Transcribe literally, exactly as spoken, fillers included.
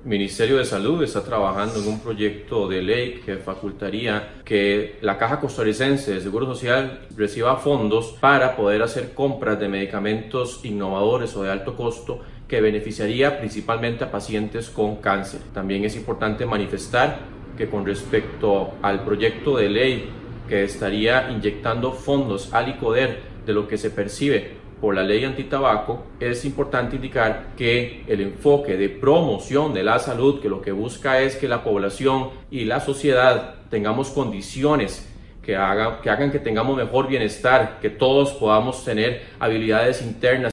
Ministerio de Salud está trabajando en un proyecto de ley que facultaría que la Caja Costarricense de Seguro Social reciba fondos para poder hacer compras de medicamentos innovadores o de alto costo que beneficiaría principalmente a pacientes con cáncer. También es importante manifestar que con respecto al proyecto de ley que estaría inyectando fondos al ICODER de lo que se percibe por la ley antitabaco, es importante indicar que el enfoque de promoción de la salud, que lo que busca es que la población y la sociedad tengamos condiciones que hagan que, hagan que tengamos mejor bienestar, que todos podamos tener habilidades internas